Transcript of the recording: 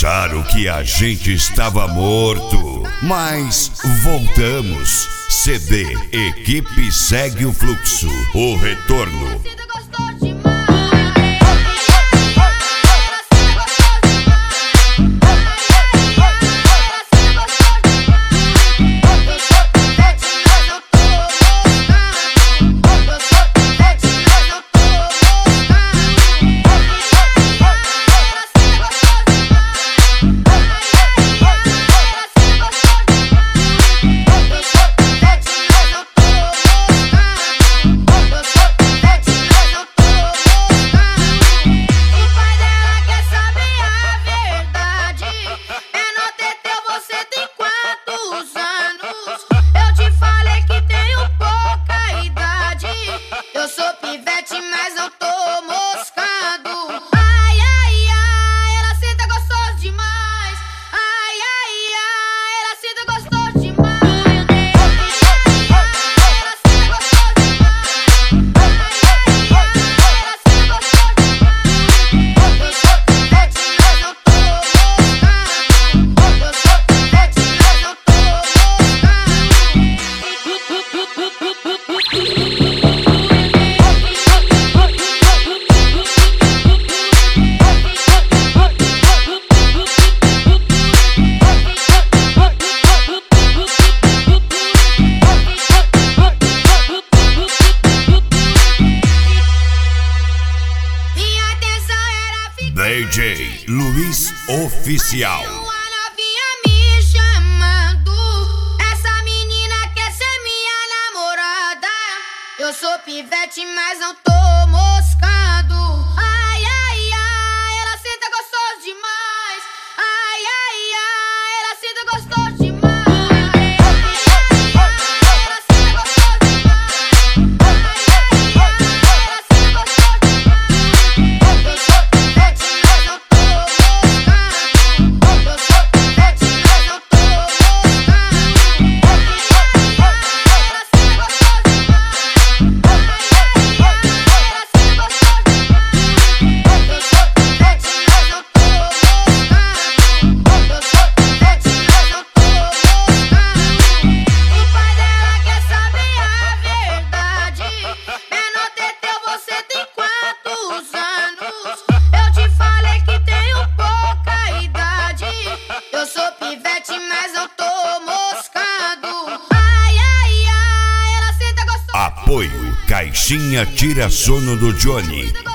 Acharam que a gente estava morto, mas voltamos. CD Equipe Segue o Fluxo. O retorno. DJ Luiz Oficial. Uma novinha me chamando, essa menina quer ser minha namorada. Eu sou pivete, mas não tô moscando. Ai, ai, ai, ela senta gostoso demais. Ai, ai, ai, ela senta gostoso demais. Apoio Caixinha Tira Sono do Johnny.